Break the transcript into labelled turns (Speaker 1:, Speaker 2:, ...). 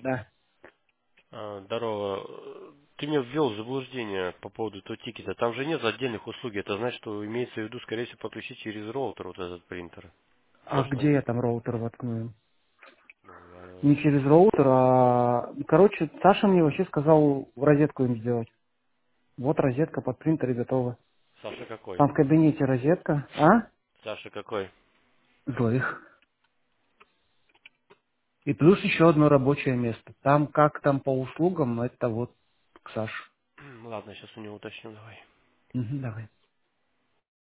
Speaker 1: Да.
Speaker 2: Здорово. Ты меня ввел в заблуждение по поводу этого тикета. Там же нет отдельных услуг. Это значит, что имеется в виду, скорее всего, подключить через роутер вот этот принтер.
Speaker 1: А
Speaker 2: Точно?
Speaker 1: где я там роутер воткну?
Speaker 2: Ну,
Speaker 1: Не через роутер, а... Короче, Саша мне вообще сказал в розетку им сделать. Вот розетка под принтер и готова.
Speaker 2: Саша какой?
Speaker 1: Там в кабинете розетка. А?
Speaker 2: Саша какой?
Speaker 1: Двоих. И плюс еще одно рабочее место. Там как там по услугам, это вот к Саше.
Speaker 2: Ладно, сейчас у него уточню, давай.
Speaker 1: Мгм, давай.